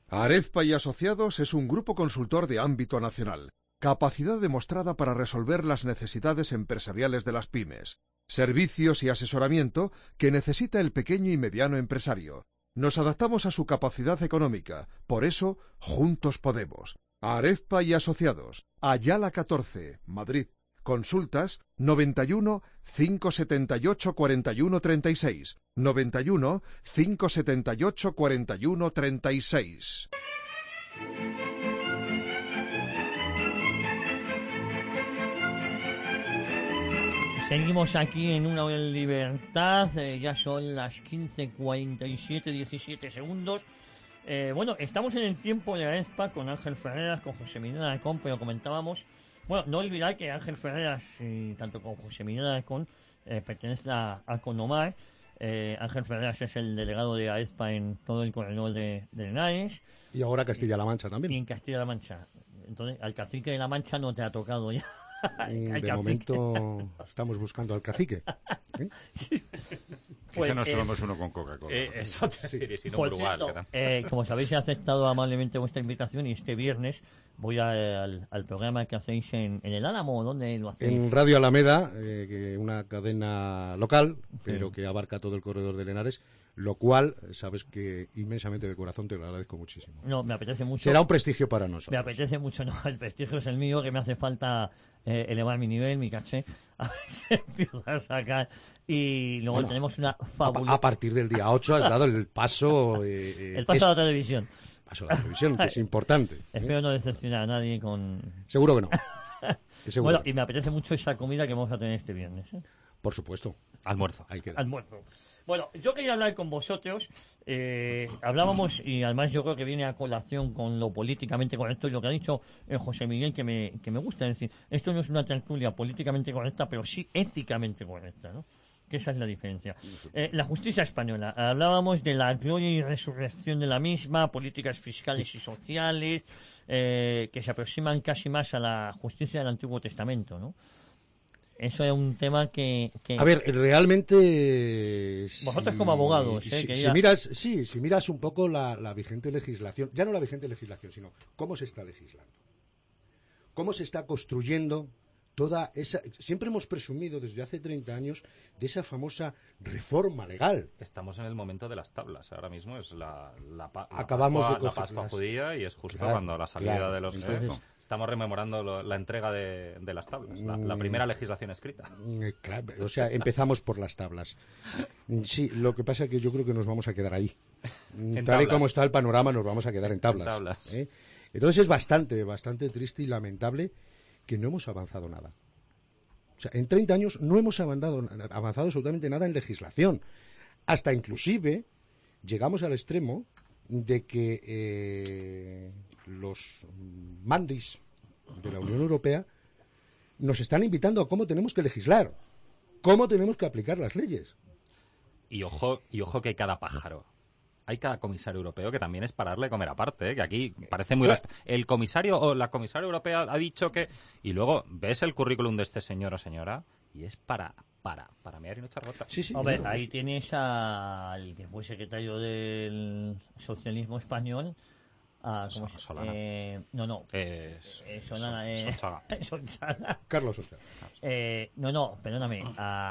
Arezpa y Asociados es un grupo consultor de ámbito nacional. Capacidad demostrada para resolver las necesidades empresariales de las pymes. Servicios y asesoramiento que necesita el pequeño y mediano empresario. Nos adaptamos a su capacidad económica. Por eso, juntos podemos. Arezpa y Asociados. Ayala 14, Madrid. Consultas 91 578 41 36. 91 578 41 36. Seguimos aquí en Una Hora en Libertad, ya son las 15:47, 17 segundos. Bueno, estamos en el tiempo de Aezpa con Ángel Ferreras, con José Miguel Alarcón, pero comentábamos, bueno, no olvidar que Ángel Ferreras, tanto como José Miguel Alarcón, pertenece a Conomar. Ángel Ferreras es el delegado de Aezpa en todo el corredor de Henares. Y ahora Castilla-La Mancha también. Y en Castilla-La Mancha. Entonces, al cacique de La Mancha no te ha tocado ya. De momento estamos buscando al cacique. Sí. Pues, nos tomamos uno con Coca-Cola. Eso te diré, si no por Brugal, cierto, como sabéis, he aceptado amablemente vuestra invitación y este viernes voy al programa que hacéis en el Álamo. ¿Dónde lo hacéis? En Radio Alameda, una cadena local, sí, pero que abarca todo el corredor de Henares, lo cual, sabes que inmensamente de corazón te lo agradezco muchísimo. No, me apetece mucho. Será un prestigio para nosotros. Me apetece mucho, no, el prestigio es el mío, que me hace falta elevar mi nivel, mi caché, a ver si empiezo a sacar. Y luego tenemos una fabulosa... A partir del día 8 has dado el paso... el paso a la televisión. Paso a la televisión, que es importante. Espero no decepcionar a nadie con... Seguro que no. Seguro. Bueno, y me apetece mucho esa comida que vamos a tener este viernes. Por supuesto. Almuerzo. Almuerzo. Bueno, yo quería hablar con vosotros. Hablábamos, y además yo creo que viene a colación con lo políticamente correcto, y lo que ha dicho José Miguel, que me gusta. Es decir, esto no es una tertulia políticamente correcta, pero sí éticamente correcta, ¿no? Que esa es la diferencia. La justicia española. Hablábamos de la gloria y resurrección de la misma, políticas fiscales y sociales, que se aproximan casi más a la justicia del Antiguo Testamento, ¿no? Eso es un tema que... A ver, realmente... Vosotros como abogados... Si miras un poco la vigente legislación, ya no la vigente legislación, sino cómo se está legislando, cómo se está construyendo toda esa... Siempre hemos presumido desde hace 30 años de esa famosa reforma legal. Estamos en el momento de las tablas. Ahora mismo es la Pascua judía, y es justo cuando la salida de los... Estamos rememorando la entrega de las tablas, la primera legislación escrita. Claro, o sea, empezamos por las tablas. Sí, lo que pasa es que yo creo que nos vamos a quedar ahí. Tal y como está el panorama, nos vamos a quedar en tablas. Entonces es bastante triste y lamentable que no hemos avanzado nada. O sea, en 30 años no hemos avanzado absolutamente nada en legislación. Hasta inclusive llegamos al extremo de que los mandis de la Unión Europea nos están invitando a cómo tenemos que legislar, cómo tenemos que aplicar las leyes. Y ojo que hay cada pájaro. Hay cada comisario europeo que también es para darle comer aparte, que aquí parece muy... El comisario o la comisaria europea ha dicho que... Y luego ves el currículum de este señor o señora y es para mear y no echar gota. Sí, hombre, ahí tienes al que fue secretario del socialismo español, Solana. Solana. Solana. Carlos Solana. Perdóname.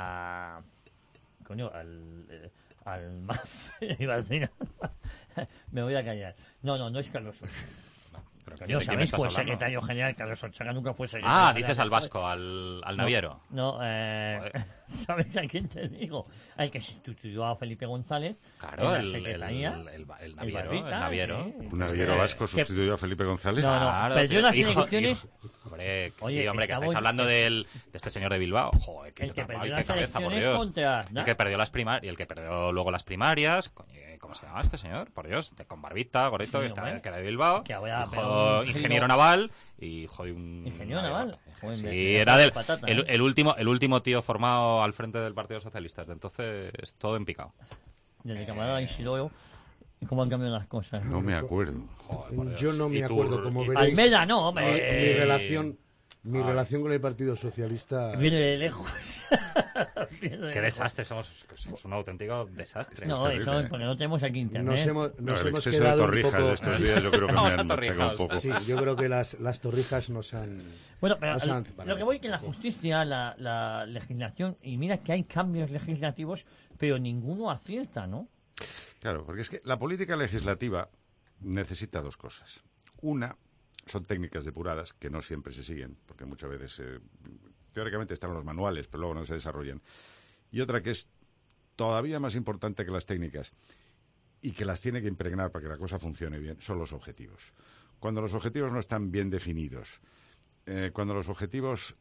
Al iba a decir, me voy a callar. No es Carlos Solana. Pero ¿sabéis? Fue secretario general. Carlos Solchaga nunca fue secretario general. Dices al vasco, al naviero. ¿Sabes a quién te digo? Al que sustituyó a Felipe González. Claro, el naviero. ¿Un naviero vasco sustituyó a Felipe González? No, perdió las elecciones. Hombre, que estáis hablando de este señor de Bilbao. Joder, el que perdió las elecciones contra... El que perdió las primarias, y el que perdió luego las primarias. ¿Cómo se llama este señor? Por Dios, con barbita, gordito, que era de Bilbao. Ingeniero naval y un... ¿Ingeniero naval? Sí, era el último tío formado al frente del Partido Socialista. Desde entonces, todo en picado. Desde camarada Isidoro, ¿cómo han cambiado las cosas? No me acuerdo. Yo no me acuerdo, como veréis. Almeda, no, hombre. Mi relación... Mi relación con el Partido Socialista... Viene de lejos. Qué desastre, somos un auténtico desastre. No, eso porque no tenemos aquí internet. Nos hemos quedado de torrijas un poco... estos días yo creo que me han machacado un poco. Sí, yo creo que las torrijas nos han... Bueno, pero lo que voy es que la justicia, la legislación, y mira que hay cambios legislativos, pero ninguno acierta, ¿no? Claro, porque es que la política legislativa necesita dos cosas. Una, son técnicas depuradas que no siempre se siguen, porque muchas veces teóricamente están en los manuales, pero luego no se desarrollan. Y otra que es todavía más importante que las técnicas y que las tiene que impregnar para que la cosa funcione bien, son los objetivos. Cuando los objetivos no están bien definidos, cuando los objetivos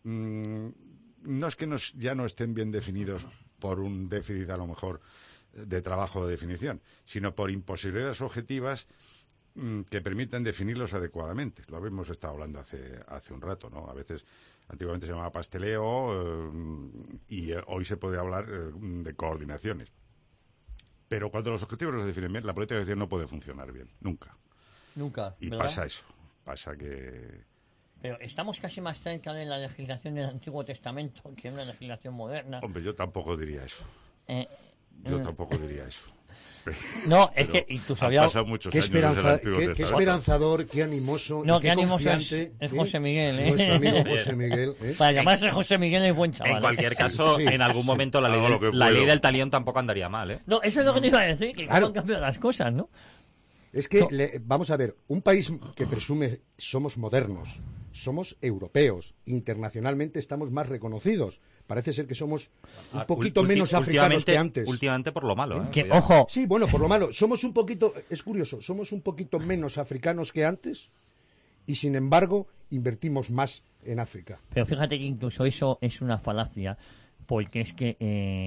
no es que ya no estén bien definidos por un déficit a lo mejor de trabajo de definición, sino por imposibilidades objetivas que permitan definirlos adecuadamente. Lo habíamos estado hablando hace un rato, ¿no? A veces, antiguamente se llamaba pasteleo y hoy se puede hablar de coordinaciones. Pero cuando los objetivos no se definen bien, la política de gestión no puede funcionar bien, nunca. Nunca, y ¿verdad? pasa eso, pasa que... Pero estamos casi más cerca de la legislación del Antiguo Testamento que de una legislación moderna. Hombre, yo tampoco diría eso. Yo tampoco diría eso. No, es que incluso había... pasado muchos años desde el Antiguo Testamento. Qué esperanzador, qué animoso. No, y qué animoso es José Miguel, ¿eh? Nuestro amigo José Miguel. Para llamarse José Miguel es buen chaval. En cualquier caso, sí, en algún momento la ley del talión tampoco andaría mal, ¿eh? No, eso es lo que te iba a decir, que Claro. han cambiado las cosas, ¿no? Es que, vamos a ver, un país que presume somos modernos, somos europeos, internacionalmente estamos más reconocidos. Parece ser que somos un poquito menos africanos que antes. Últimamente por lo malo, ¿eh? Que, ojo, Sí, bueno, por lo malo. Somos un poquito, es curioso, somos un poquito menos africanos que antes y, sin embargo, invertimos más en África. pero fíjate que incluso eso es una falacia, porque es que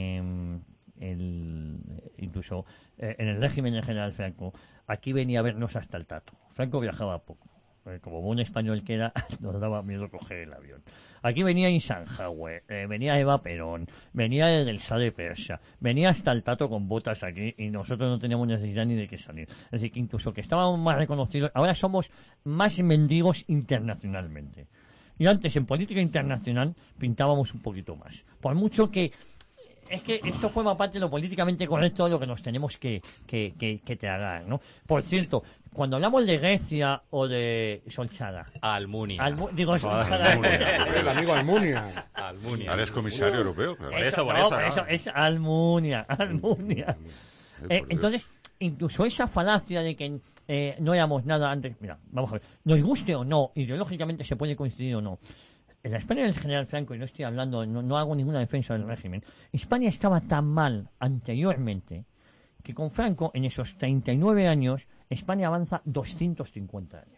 incluso en el régimen del general Franco, aquí venía a vernos hasta el tato. Franco viajaba poco. Como buen español que era, nos daba miedo coger el avión. Aquí venía Eisenhower, venía Eva Perón, venía del Shah de Persia, venía hasta el tato con botas aquí y nosotros no teníamos necesidad ni de que salir. Es decir, que incluso que estábamos más reconocidos, ahora somos más mendigos internacionalmente. Y antes en política internacional pintábamos un poquito más. Por mucho que... Es que esto forma parte de lo políticamente correcto de lo que nos tenemos que tragar, ¿no? Por cierto, cuando hablamos de Grecia o de Solchaga... Almunia. Digo, Solchaga... El amigo Almunia. Ahora es comisario europeo, claro. Por eso, eso es Almunia. Entonces, incluso esa falacia de que no éramos nada antes... Mira, vamos a ver. Nos guste o no, ideológicamente se puede coincidir o no. En la España del general Franco, y no estoy hablando, no hago ninguna defensa del régimen, España estaba tan mal anteriormente que con Franco, en esos 39 años, España avanza 250 años.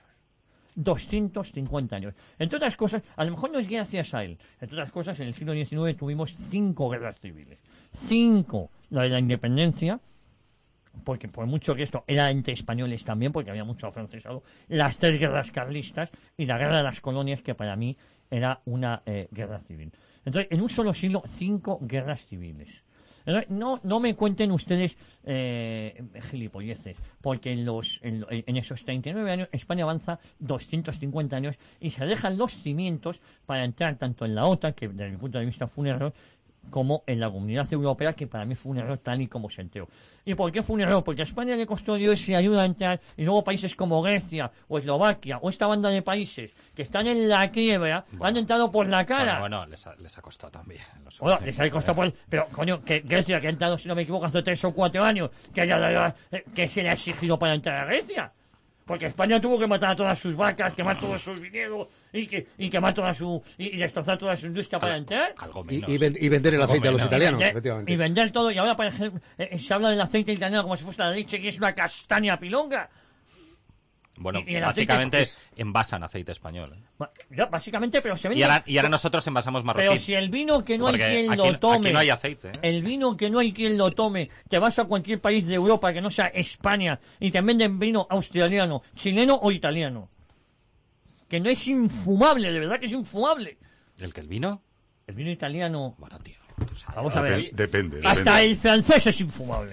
250 años. Entre otras cosas, a lo mejor no es gracias a él. Entre otras cosas, en el siglo XIX tuvimos 5 guerras civiles. 5. La de la independencia, porque por mucho que esto era entre españoles también, porque había mucho afrancesado, las 3 guerras carlistas y la guerra de las colonias, que para mí era una guerra civil. Entonces, en un solo siglo, 5 guerras civiles. Entonces, no me cuenten ustedes gilipolleces, porque en esos 39 años España avanza 250 años y se dejan los cimientos para entrar tanto en la OTAN, que desde mi punto de vista fue un error, como en la Comunidad Europea, que para mí fue un error tal y como se enteró. ¿Y por qué fue un error? Porque a España le costó Dios y ayuda a entrar, y luego países como Grecia o Eslovaquia o esta banda de países que están en la quiebra han entrado por la cara. Bueno, les ha costado también. Bueno, les ha costado por... Pero, coño, que Grecia, que ha entrado, si no me equivoco, hace 3 o 4 años, que se le ha exigido para entrar a Grecia. Porque España tuvo que matar a todas sus vacas, quemar todos sus viñedos y quemar toda y destrozar toda su industria para entrar. Algo menos. Y vender el aceite a los italianos, efectivamente. Y vender todo. Y ahora, por ejemplo, se habla del aceite italiano como si fuese la leche, que es una castaña pilonga. Bueno, y básicamente envasan aceite español. Ya, básicamente, pero se vende... Y ahora nosotros envasamos marroquí. Pero si el vino que no hay Porque quien lo tome... Aquí no hay aceite, ¿eh? El vino que no hay quien lo tome, te vas a cualquier país de Europa que no sea España y te venden vino australiano, chileno o italiano. Que no es infumable, de verdad que es infumable. ¿El que el vino? El vino italiano... Bueno, tío. Vamos a ver. Depende. Hasta el francés es infumable.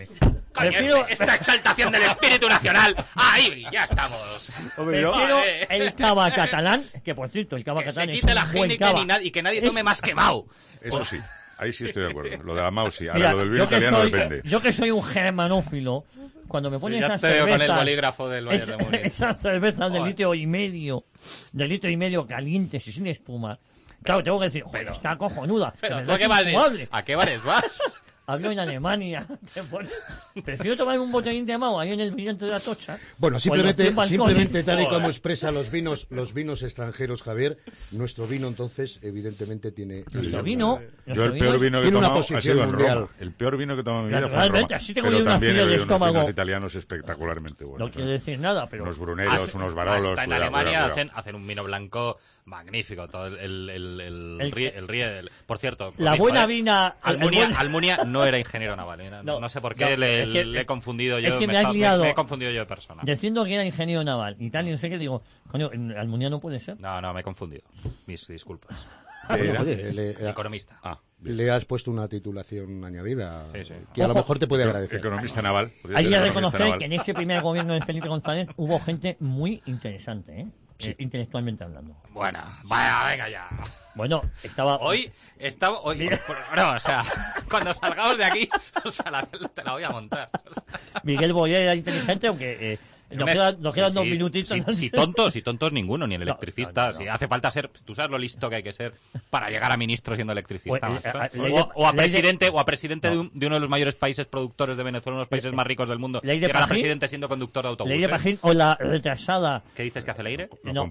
Prefiero... esta exaltación del espíritu nacional. ¡Ahí! Ya estamos. Prefiero el cava catalán, que por cierto, el cava catalán es un la buen cava. y que nadie tome más que Mau. Eso sí. Ahí sí estoy de acuerdo. Lo de la Mau sí. Ahora Mira, lo del vino italiano depende. Yo que soy un germanófilo, cuando me ponen esas ya te veo cervezas... con el bolígrafo del Bayern de Múnich. Esas cervezas de litro y medio calientes y sin espuma. Claro, tengo que decir, joder, está cojonuda. Pero es ¿tú infumable. ¿a qué bares vas? Hablo en Alemania. Prefiero tomarme un botellín de Mau ahí en el brillante de Atocha. Bueno, simplemente tal y como expresa los vinos extranjeros, Javier, nuestro vino entonces evidentemente tiene... Nuestro vino... Yo el peor vino que he tomado ha sido en Roma. El peor vino que he tomado en mi vida fue en Roma. Así tengo pero una también fila he de bebido unos estómago. vinos italianos espectacularmente buenos. No quiero decir nada, pero... Unos bruneros, unos barolos... Hasta en Alemania hacen un vino blanco magnífico. Todo el Riedel. Por cierto... La buena vina... Almunia no era ingeniero naval. No sé por qué le he confundido yo. Es que me he confundido yo de persona. Diciendo que era ingeniero naval y tal, y no sé qué, digo, coño, Almunia no puede ser. No, me he confundido. Mis disculpas. Economista. Le has puesto una titulación añadida que a Ojo, lo mejor te puede agradecer. Economista naval. Hay que reconocer que en ese primer gobierno de Felipe González hubo gente muy interesante, intelectualmente hablando. Bueno, vaya, venga ya. Bueno, estaba... Hoy, no, o sea, cuando salgamos de aquí, o sea, te la voy a montar. Miguel Boyer era inteligente, aunque... Nos quedan 2 minutitos. Si tontos ninguno, ni el electricista. Si hace falta ser, tú sabes lo listo que hay que ser para llegar a ministro siendo electricista. O a presidente de uno de los mayores países productores de Venezuela, uno de los países más ricos del mundo. Llegar a presidente siendo conductor de autobuses. Ley de Pajín o la retrasada. ¿Qué dices que hace el aire? No,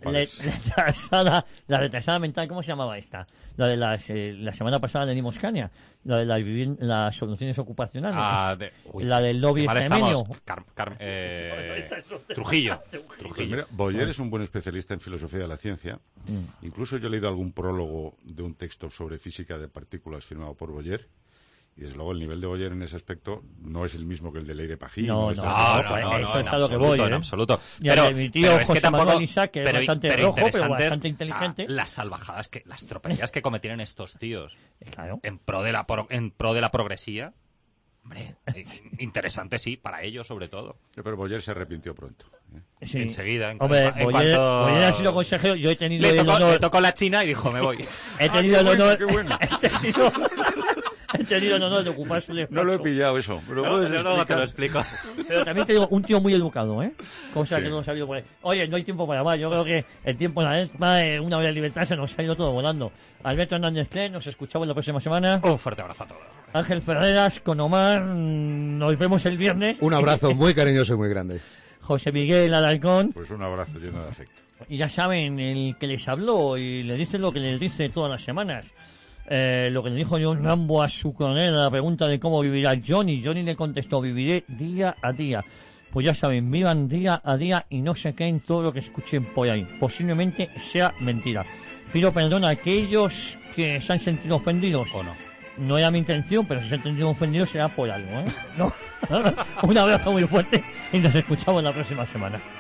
la retrasada mental, ¿cómo se llamaba esta? La de la semana pasada de Nimoscania. La de las soluciones ocupacionales. La del lobby extremeño. Trujillo. Pues mira, Boyer es un buen especialista en filosofía de la ciencia. Incluso yo he leído algún prólogo de un texto sobre física de partículas firmado por Boyer. Y desde luego el nivel de Boyer en ese aspecto no es el mismo que el de Leire Pajín. No, eso es a lo que voy, en absoluto. Pero mi tío es que tampoco, Manuel Isaac, que es bastante rojo, pero bastante inteligente. Las salvajadas, las tropelías que cometieron estos tíos claro. en pro de la progresía. Hombre, interesante sí, para ellos sobre todo. Pero Boyer se arrepintió pronto. Sí. Enseguida. Hombre, Boyer ha sido consejero. Yo he tenido el honor... Le tocó la China y dijo, me voy. He tenido el honor... Qué bueno. He tenido el honor de ocupar su despacho. No lo he pillado eso. Luego te lo explico. Pero también te digo, un tío muy educado, ¿eh? Cosa que no he sabido por ahí. Oye, no hay tiempo para más. Yo creo que el tiempo en la una hora de libertad se nos ha ido todo volando. Alberto Hernández Clé, nos escuchamos la próxima semana. Un fuerte abrazo a todos. Ángel Ferreras, con Omar, nos vemos el viernes. Un abrazo muy cariñoso y muy grande. José Miguel Alarcón. Pues un abrazo lleno de afecto. Y ya saben, el que les habló y le dice lo que les dice todas las semanas. Lo que le dijo John Rambo a su coronel a la pregunta de cómo vivirá Johnny. Johnny le contestó, viviré día a día. Pues ya saben, vivan día a día y no se creen todo lo que escuchen por ahí. Posiblemente sea mentira. Pido perdón a aquellos que se han sentido ofendidos. ¿O no? No era mi intención, pero si se han sentido ofendidos será por algo, ¿eh? No. Un abrazo muy fuerte y nos escuchamos la próxima semana.